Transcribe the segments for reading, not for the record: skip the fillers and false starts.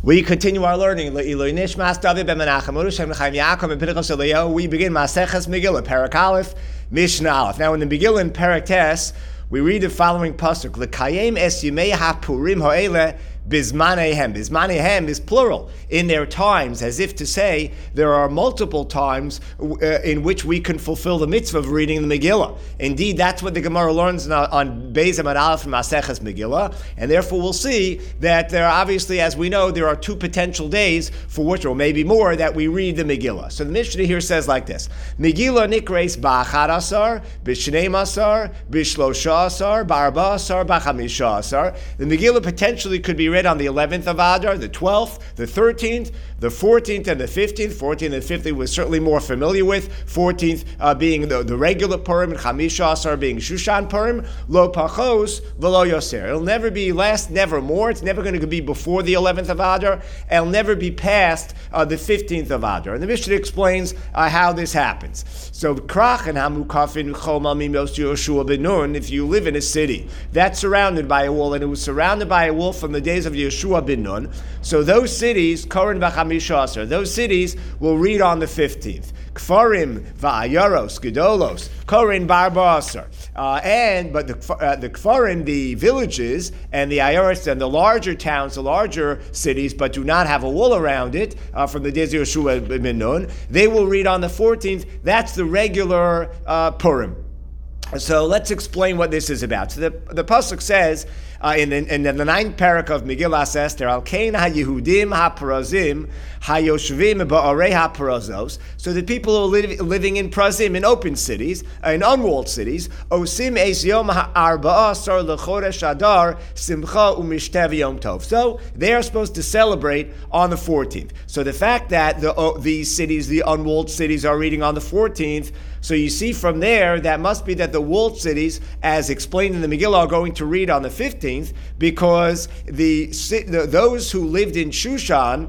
We continue our learning. We begin Maseches Megillah, Perek Aleph, Mishnah Aleph. Now in the Megillah in Perek Tes, we read the following pasuk: L'kayem es yimei hapurim ha'ele bizmanehem. Bizmanehem is plural, in their times, as if to say there are multiple times in which we can fulfill the mitzvah of reading the Megillah. Indeed, that's what the Gemara learns on Beis Amud Aleph from Maseches Megillah, and therefore we'll see that there are obviously, as we know, there are two potential days for which, or maybe more, that we read the Megillah. So the Mishnah here says like this: Megillah nikreis ba'achad asar, b'shneim asar, b'shlosha asar, b'arba asar, b'chamisha asar. The Megillah potentially could be read on the 11th of Adar, the 12th, the 13th, the 14th, and the 15th. 14th and 15th we're certainly more familiar with. 14th being the regular Purim, and Chamisha Asar being Shushan Purim. Lo pachos v'lo yoser. It'll never be less, never more. It's never going to be before the 11th of Adar. It'll never be past the 15th of Adar. And the Mishnah explains how this happens. So, Krach and Hamukafin Choma Mimos Yoshua ben Nun, if you live in a city that's surrounded by a wall, and it was surrounded by a wall from the days of Yeshua ben Nun, so those cities, Koren v'Chamisha Asar, those cities will read on the 15th. Kfarim va'ayaros gedolos Koren barba Asar. But the Kfarim, the villages, and the ayaros, and the larger towns, the larger cities, but do not have a wall around it, from the days of Yeshua ben Nun, they will read on the 14th. That's the regular Purim. So let's explain what this is about. So the pasuk says in the 9th parak of Megillas Esther, Al Kain HaYehudim HaPrazim HaYoshvim Ba'arei HaPrazos. So the people who are living in Prazim, in open cities, in unwalled cities, Osim Es Yom HaArba'asar L'Chodesh Adar Simcha U'Mishtev Yom Tov. So they are supposed to celebrate on the 14th. So the fact that these cities, the unwalled cities, are reading on the 14th, so you see from there, that must be that the walled cities, as explained in the Megillah, are going to read on the 15th, because those who lived in Shushan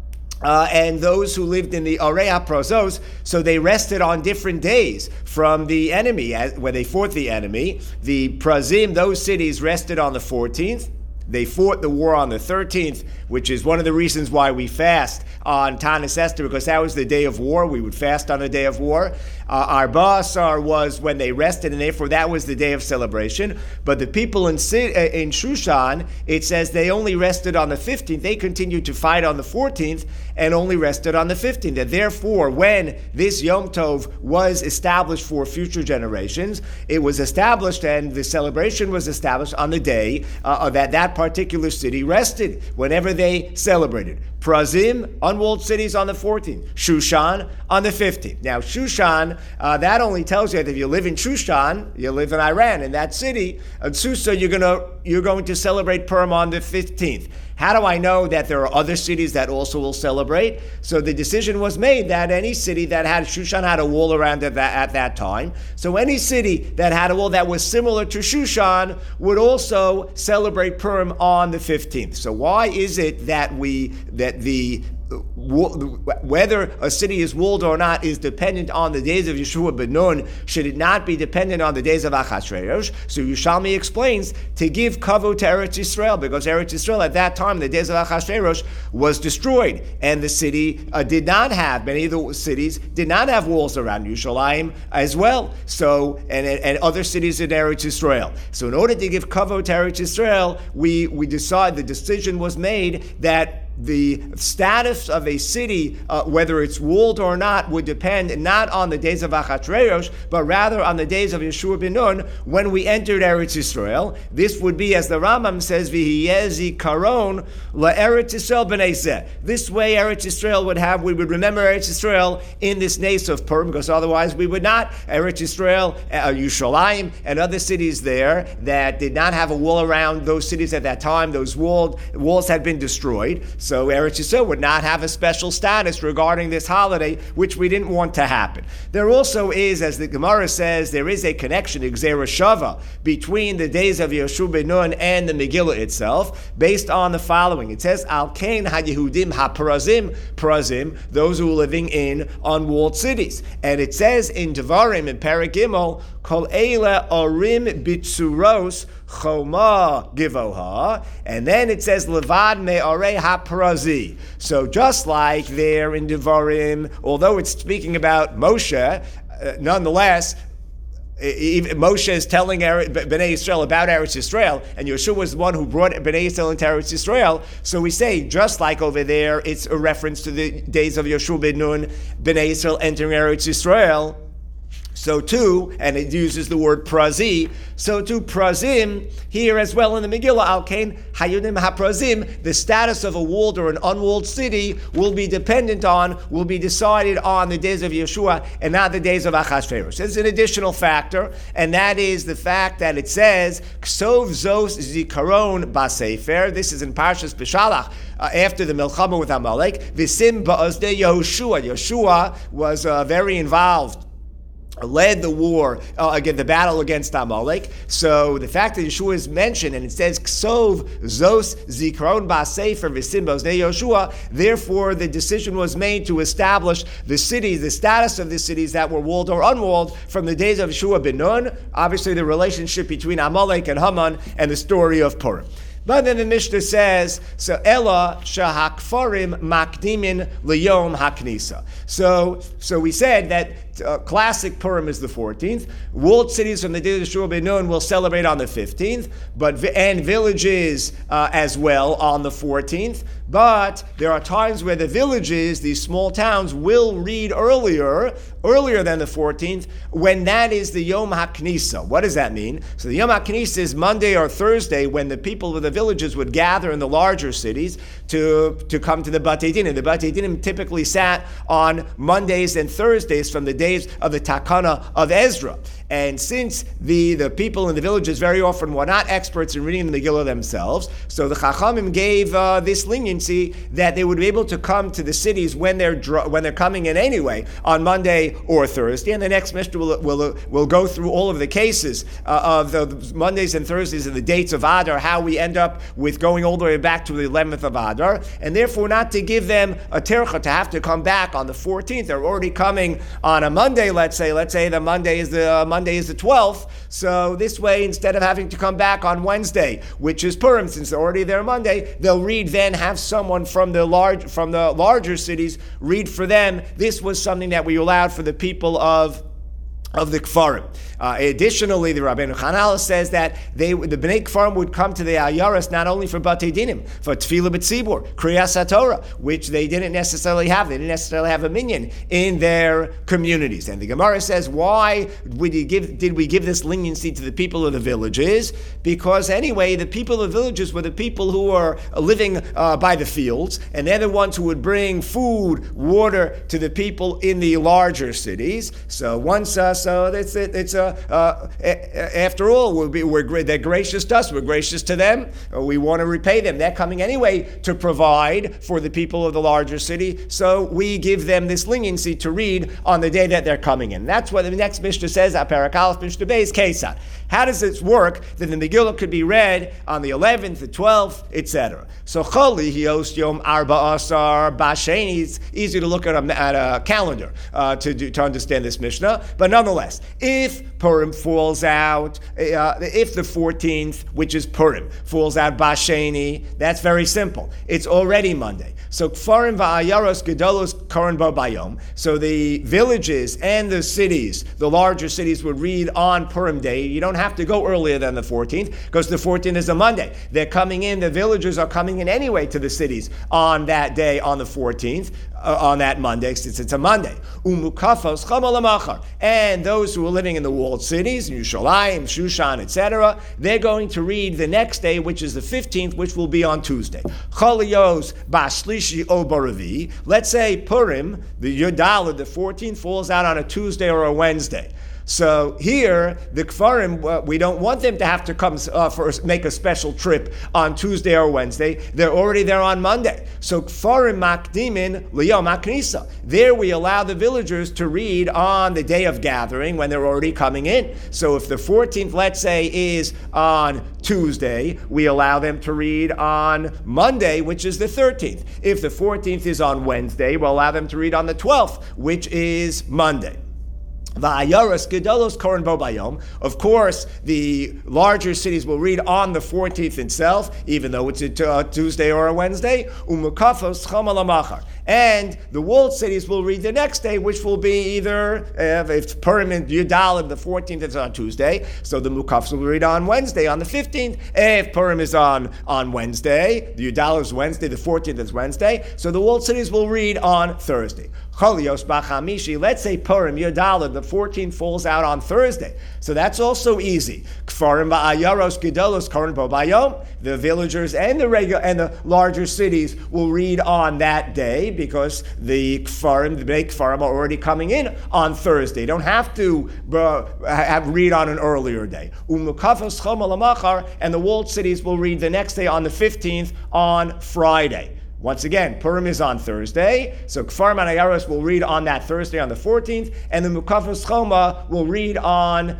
and those who lived in the Arei HaPrazos, so they rested on different days from the enemy, where they fought the enemy. The Prazim, those cities, rested on the 14th. They fought the war on the 13th, which is one of the reasons why we fast on Tanis Esther, because that was the day of war. We would fast on the day of war. Arba Asar was when they rested, and therefore that was the day of celebration. But the people in Shushan, it says they only rested on the 15th. They continued to fight on the 14th and only rested on the 15th. And therefore, when this Yom Tov was established for future generations, it was established, and the celebration was established on the day that particular city rested, whenever they celebrated. Prazim, unwalled cities, on the 14th. Shushan on the 15th. Now, Shushan, that only tells you that if you live in Shushan, you live in Iran, in that city, in Susa, you're going to celebrate Purim on the 15th. How do I know that there are other cities that also will celebrate? So the decision was made that any city that had Shushan had a wall around it at that time. So any city that had a wall that was similar to Shushan would also celebrate Purim on the 15th. So why is it that whether a city is walled or not is dependent on the days of Yeshua ben Nun? Should it not be dependent on the days of Achashverosh? So Yerushalmi explains to give kavod to Eretz Yisrael, because Eretz Yisrael at that time, the days of Achashverosh, was destroyed, and the city many of the cities did not have walls around Yerushalayim as well. So and other cities in Eretz Yisrael. So in order to give kavod to Eretz Yisrael, the decision was made that the status of a city, whether it's walled or not, would depend not on the days of Achashverosh, but rather on the days of Yeshua ben Nun, when we entered Eretz Yisrael. This would be, as the Rambam says, V'hiyeh zikaron la'Eretz Yisrael b'nei zeh. This way Eretz Yisrael we would remember Eretz Yisrael in this Nes of Purim, because otherwise we would not. Eretz Yisrael, Yerushalayim, and other cities there that did not have a wall around those cities at that time, those walls had been destroyed. So Eretz Yisrael would not have a special status regarding this holiday, which we didn't want to happen. There also is, as the Gemara says, there is a connection, Gzera Shava, between the days of Yeshua ben Nun and the Megillah itself, based on the following. It says, Al Kain HaYehudim HaPrazim, those who are living in unwalled cities. And it says in Devarim, in Perek Gimel, Kol Eile Arim Bitzuros Choma Givoha, and then it says Levad Me'arei HaPrazi. So just like there in Devarim, although it's speaking about Moshe, nonetheless, Moshe is telling Bnei Yisrael about Eretz Yisrael, and Yeshua was the one who brought Bnei Yisrael into Eretz Yisrael. So we say, just like over there, it's a reference to the days of Yeshua ben Nun, Bnei Yisrael entering Eretz Yisrael. So too, and it uses the word prazi, so too prazim, here as well in the Megillah, Al-Kain, Hayudim HaPrazim, the status of a walled or an unwalled city will be decided on the days of Yeshua and not the days of Achashverosh. There's an additional factor, and that is the fact that it says, Ksov Zos Zikaron Basefer, this is in Parshas Beshalach, after the Milchama with Amalek, Visim Ba'azde Yehoshua. Yeshua was very involved, led the war, again, the battle against Amalek. So the fact that Yeshua is mentioned, and it says, Ksov, Zos, Zikron, Ba'sefer, V'sim, B'oznei Yeshua, therefore the decision was made to establish the cities, the status of the cities that were walled or unwalled from the days of Yeshua ben Nun, obviously the relationship between Amalek and Haman, and the story of Purim. But then the Mishnah says, so Ella shahakfarim makdimin liyom haknisa. So we said that classic Purim is the 14th. Walled cities from the day of Yeshua ben Nun will celebrate on the 15th, and villages as well on the 14th. But there are times where the villages, these small towns, will read earlier than the 14th, when that is the Yom HaKnisa. What does that mean? So the Yom HaKnisa is Monday or Thursday, when the people of the villages would gather in the larger cities to come to the Batei Dinim. The Batei Dinim typically sat on Mondays and Thursdays from the days of the Takana of Ezra. And since the people in the villages very often were not experts in reading the Megillah themselves, so the Chachamim gave this leniency that they would be able to come to the cities when they're coming in anyway on Monday or Thursday. And the next Mishnah will go through all of the cases of the Mondays and Thursdays and the dates of Adar, how we end up with going all the way back to the 11th of Adar, and therefore not to give them a tercha to have to come back on the 14th. They're already coming on a Monday, let's say the Monday is the 12th, so this way, instead of having to come back on Wednesday, which is Purim, since they're already there Monday, they'll have someone from the larger cities read for them. This was something that we allowed for the people of the Kfarim. Additionally, the Rabbeinu Chanal says that the Bnei Kfarim would come to the Ayaras not only for Batei Dinim, for Tefillah B'tzibur, Kriyas HaTorah, which they didn't necessarily have. They didn't necessarily have a minyan in their communities. And the Gemara says, why did we give this leniency to the people of the villages? Because anyway, the people of the villages were the people who are living by the fields, and they're the ones who would bring food, water to the people in the larger cities. So after all, they're gracious to us. We're gracious to them. We want to repay them. They're coming anyway to provide for the people of the larger city. So we give them this leniency to read on the day that they're coming in. That's what the next Mishnah says. Parak Aleph Mishnah Beis Kesad. How does this work that the Megillah could be read on the 11th, the 12th, etc.? So Choli Hios Yom Arba Asar Basheni. It's easy to look at a calendar to understand this Mishnah. But nonetheless, if Purim falls out, if the 14th, which is Purim, falls out Basheni, that's very simple. It's already Monday. So Kfarim va'ayaros gedolos koren bo bayom. So the villages and the cities, the larger cities, would read on Purim day. You don't have to go earlier than the 14th, because the 14th is a Monday. They're coming in, the villagers are coming in anyway to the cities on that day, on the 14th, on that Monday, since it's a Monday. Umukafos chamalamachar. And those who are living in the walled cities, Yerushalayim, Shushan, etc., they're going to read the next day, which is the 15th, which will be on Tuesday. Chaliyos bashlishi o baravi. Let's say Purim, the Yudalad, the 14th, falls out on a Tuesday or a Wednesday. So here, the Kfarim, we don't want them to have to come make a special trip on Tuesday or Wednesday. They're already there on Monday. So Kfarim makdimin liyom haknisa. There we allow the villagers to read on the day of gathering when they're already coming in. So if the 14th, let's say, is on Tuesday, we allow them to read on Monday, which is the 13th. If the 14th is on Wednesday, we'll allow them to read on the 12th, which is Monday. Va'ayaros gedolos koren bo bayom. Of course, the larger cities will read on the 14th itself, even though it's a Tuesday or a Wednesday. Umukafos chama lamachar. And the walled cities will read the next day, which will be either, if Purim and Yudalid, the 14th is on Tuesday, so the Mukafos will read on Wednesday, on the 15th. If Purim is on Wednesday, the Yudalid is Wednesday, the 14th is Wednesday, so the walled cities will read on Thursday. Cholios b'chamishi, let's say Purim, Yudalid, the 14th falls out on Thursday. So that's also easy. Kfarim ba'ayaros gedolos koren bo bayom. The villagers and the larger cities will read on that day because the big Kfarim are already coming in on Thursday. Don't have to read on an earlier day. Umukafos choma lamachar, and the walled cities will read the next day on the 15th on Friday. Once again, Purim is on Thursday, so Kfar Manayaros will read on that Thursday on the 14th, and the Mukafos Choma will read on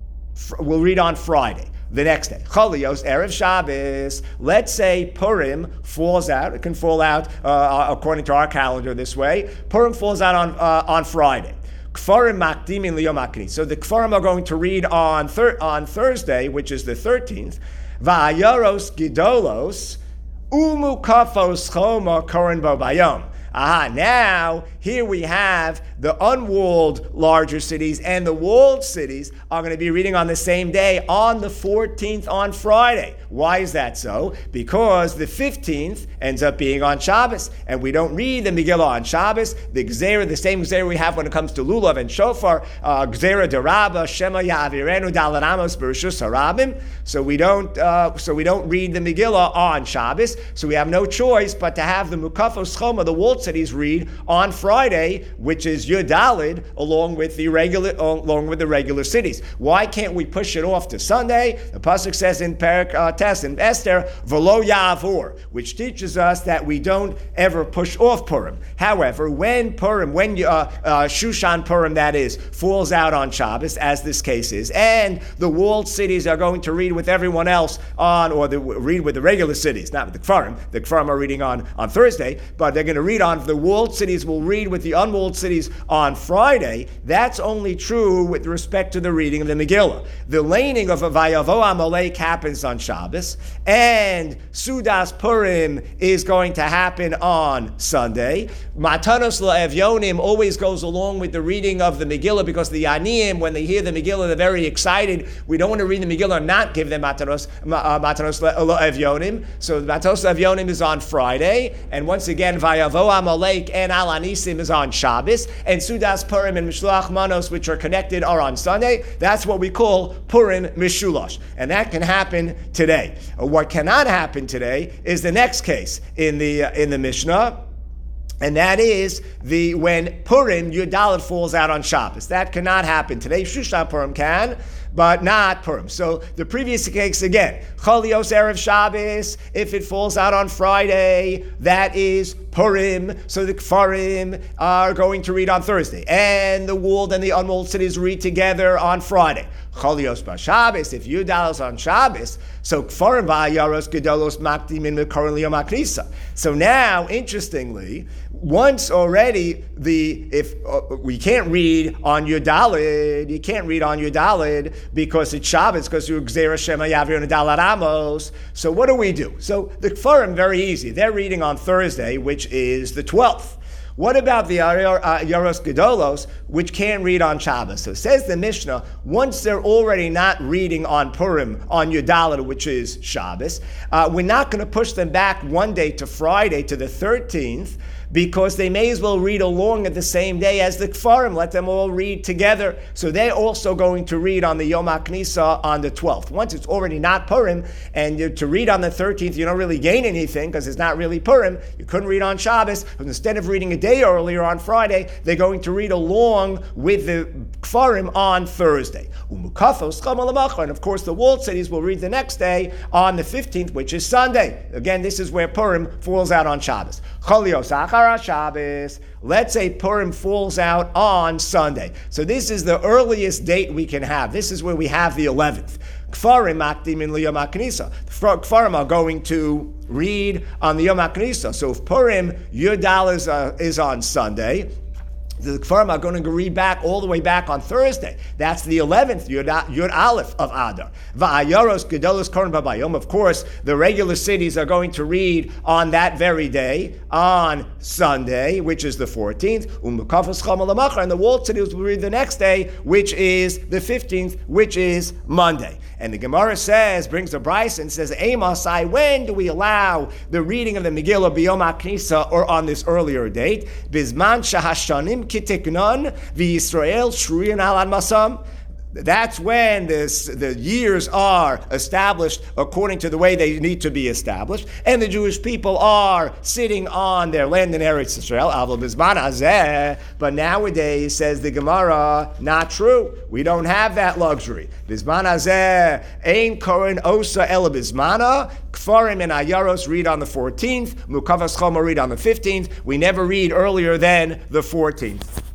Friday, the next day. Cholios Erev Shabbos. Let's say Purim falls out. It can fall out according to our calendar this way. Purim falls out on Friday. Kfarim makdimin liyom haknis. So the Kfarim are going to read on Thursday, which is the 13th. Va'ayaros gidolos. Umukafos choma koren bo bayom. Now, here we have the unwalled larger cities and the walled cities are going to be reading on the same day on the 14th on Friday. Why is that so? Because the 15th ends up being on Shabbos, and we don't read the Megillah on Shabbos. The Gzera, the same Gzera we have when it comes to Lulav and Shofar, Gzera derabba, Shema Ya'avirenu Dalet Amos B'Rishus Harabim. So we don't read the Megillah on Shabbos. So we have no choice but to have the Mukafos Choma, the walled cities, read on Friday, which is Yudalid, along with the regular cities. Why can't we push it off to Sunday? The pasuk says in Parak Tes in Esther, V'lo Ya'avor, which teaches us that we don't ever push off Purim. However, when Shushan Purim, that is, falls out on Shabbos, as this case is, and the walled cities are going to read with everyone else read with the regular cities, not with the Kfarim. The Kfarim are reading on Thursday, but they're going to read on. The walled cities will read with the unwalled cities on Friday. That's only true with respect to the reading of the Megillah. The laning of a Vayavo Amalek happens on Shabbos, and Sudas Purim is going to happen on Sunday. Matanos La'evyonim always goes along with the reading of the Megillah because the Aniyim, when they hear the Megillah, they're very excited. We don't want to read the Megillah and not give them Matanos La'evyonim. So Matanos La'evyonim is on Friday, and once again, Vayavo Amalek and Al Anisim is on Shabbos, and Sudas Purim and Mishloach Manos, which are connected, are on Sunday. That's what we call Purim Mishulash, and that can happen today. What cannot happen today is the next case in the Mishnah, and that is when Purim Yudalid falls out on Shabbos. That cannot happen today. Shushan Purim can, but not Purim. So the previous case again, Cholios Erev Shabbos, if it falls out on Friday, that is Purim. So the Kfarim are going to read on Thursday, and the walled and the unwalled cities read together on Friday. Cholios b'Shabbos, if Yudalid is on Shabbos, so Kfarim va'ayaros gedolos makdimin mekaron liyom haknisa. So now, interestingly, once already if we can't read on Yudalid, you can't read on Yudalid because it's Shabbos, because you Gzera Shema Ya'avirenu Dalet Amos. So what do we do? So the Kfarim, very easy. They're reading on Thursday, which is the 12th. What about the Yaros Gedolos, which can't read on Shabbos? So says the Mishnah, once they're already not reading on Purim, on Yudalid, which is Shabbos, we're not going to push them back one day to Friday, to the 13th, because they may as well read along at the same day as the Kfarim. Let them all read together. So they're also going to read on the Yom HaKnisa on the 12th. Once it's already not Purim, and to read on the 13th, you don't really gain anything because it's not really Purim. You couldn't read on Shabbos. But instead of reading a day earlier on Friday, they're going to read along with the Kfarim on Thursday. And of course, the walled cities will read the next day on the 15th, which is Sunday. Again, this is where Purim falls out on Shabbos. Shabbos. Let's say Purim falls out on Sunday. So this is the earliest date we can have. This is where we have the 11th. Kfarim makdim in Yom HaKnisa. Kfarim are going to read on the Yom HaKnisa. So if Purim Yudal is on Sunday, The Kfarim are going to read back all the way back on Thursday. That's the 11th, Yud Aleph of Adar. Va'ayaros Gedolos Koren Babayom. Of course, the regular cities are going to read on that very day, on Sunday, which is the 14th. And the walled cities will read the next day, which is the 15th, which is Monday. And the Gemara brings a brayso and says, Emasai, when do we allow the reading of the Megillah Biyom HaKnisa or on this earlier date? Bizman shahashanim kitiknon v'Yisrael shruyin al masam. That's when the years are established according to the way they need to be established, and the Jewish people are sitting on their land in Eretz Yisrael. Avol bizman hazeh. But nowadays, says the Gemara, not true. We don't have that luxury. Bizman hazeh ein koren osa ela bizmana. Kfarim and Ayaros read on the 14th. Mukavas Choma read on the 15th. We never read earlier than the 14th.